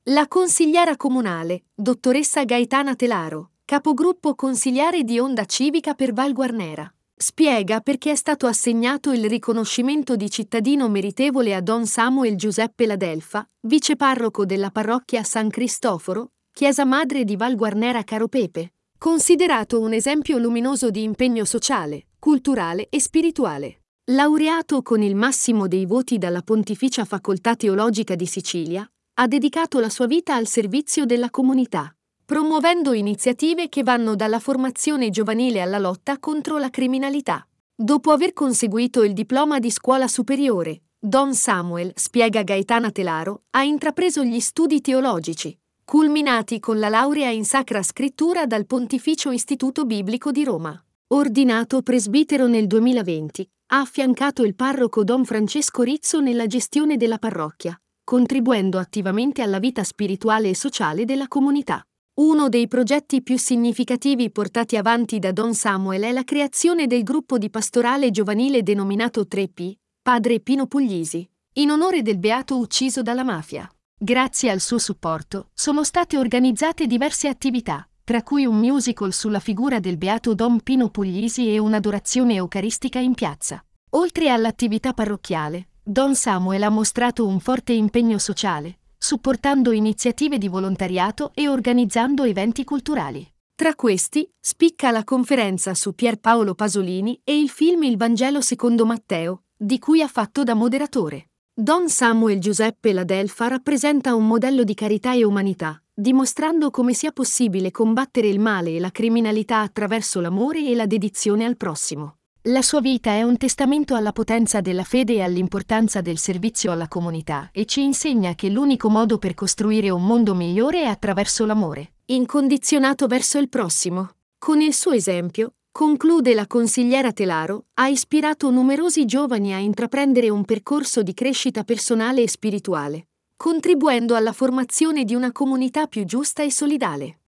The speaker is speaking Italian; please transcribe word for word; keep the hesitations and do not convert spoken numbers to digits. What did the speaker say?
La consigliera comunale, dottoressa Gaetana Telaro, capogruppo consiliare di Onda Civica per Val Guarnera, spiega perché è stato assegnato il riconoscimento di cittadino meritevole a Don Samuel Giuseppe Ladelfa, viceparroco della parrocchia San Cristoforo, chiesa madre di Val Guarnera Caropepe, considerato un esempio luminoso di impegno sociale, culturale e spirituale. Laureato con il massimo dei voti dalla Pontificia Facoltà Teologica di Sicilia, ha dedicato la sua vita al servizio della comunità, promuovendo iniziative che vanno dalla formazione giovanile alla lotta contro la criminalità. Dopo aver conseguito il diploma di scuola superiore, Don Samuel, spiega Gaetana Telaro, ha intrapreso gli studi teologici, culminati con la laurea in Sacra Scrittura dal Pontificio Istituto Biblico di Roma. Ordinato presbitero nel duemilaventi, ha affiancato il parroco Don Francesco Rizzo nella gestione della parrocchia, contribuendo attivamente alla vita spirituale e sociale della comunità. Uno dei progetti più significativi portati avanti da Don Samuel è la creazione del gruppo di pastorale giovanile denominato tre P, Padre Pino Puglisi, in onore del beato ucciso dalla mafia. Grazie al suo supporto, sono state organizzate diverse attività, tra cui un musical sulla figura del beato Don Pino Puglisi e un'adorazione eucaristica in piazza. Oltre all'attività parrocchiale, Don Samuel ha mostrato un forte impegno sociale, supportando iniziative di volontariato e organizzando eventi culturali. Tra questi, spicca la conferenza su Pierpaolo Pasolini e il film Il Vangelo secondo Matteo, di cui ha fatto da moderatore. Don Samuel Giuseppe Ladelfa rappresenta un modello di carità e umanità, dimostrando come sia possibile combattere il male e la criminalità attraverso l'amore e la dedizione al prossimo. La sua vita è un testamento alla potenza della fede e all'importanza del servizio alla comunità e ci insegna che l'unico modo per costruire un mondo migliore è attraverso l'amore incondizionato verso il prossimo. Con il suo esempio, conclude la consigliera Telaro, ha ispirato numerosi giovani a intraprendere un percorso di crescita personale e spirituale, contribuendo alla formazione di una comunità più giusta e solidale.